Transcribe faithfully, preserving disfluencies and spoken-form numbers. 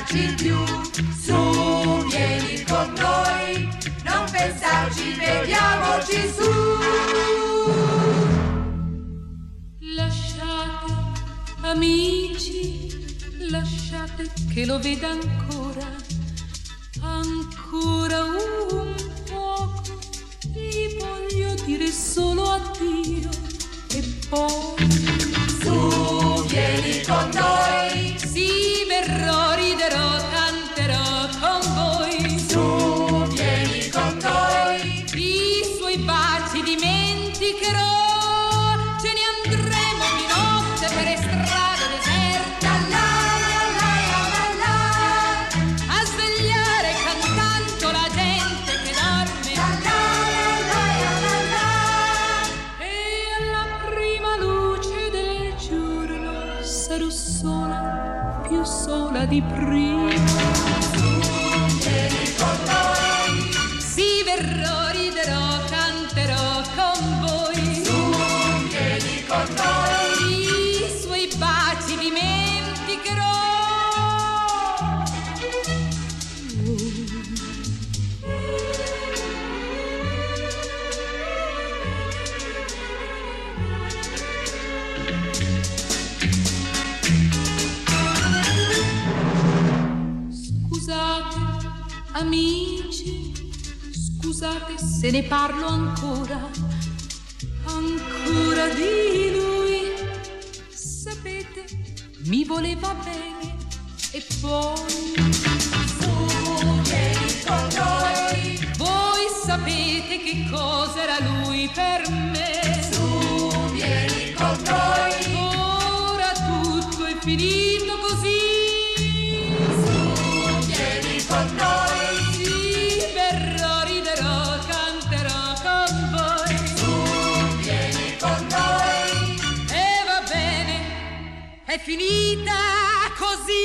pensarci più, su, vieni con noi, non pensarci, vediamoci su. Lasciate, amici, lasciate che lo veda ancora, ancora un poco, gli voglio dire solo addio e poi su, vieni con noi, sì, verrò, riderò, canterò con voi, su, vieni con noi, i suoi baci dimenticherò, ce ne andremo di notte per strade deserte, la la la la la, a svegliare cantando la gente che dorme, la la la la la, e alla prima luce del giorno sarò sola, più sola di prima. vieni con noi, Sì, verrò, riderò, canterò con voi, su, vieni con noi, i suoi baci dimenticherò. Scusate, amici, scusate se ne parlo ancora, ancora di lui. Sapete, mi voleva bene e poi su, vieni con noi, voi sapete che cosa era lui per me. su, vieni con noi, Ora tutto è finito così. vieni con noi, Sì, verrò, riderò, canterò con voi. su, vieni con noi, E va bene, è finita così.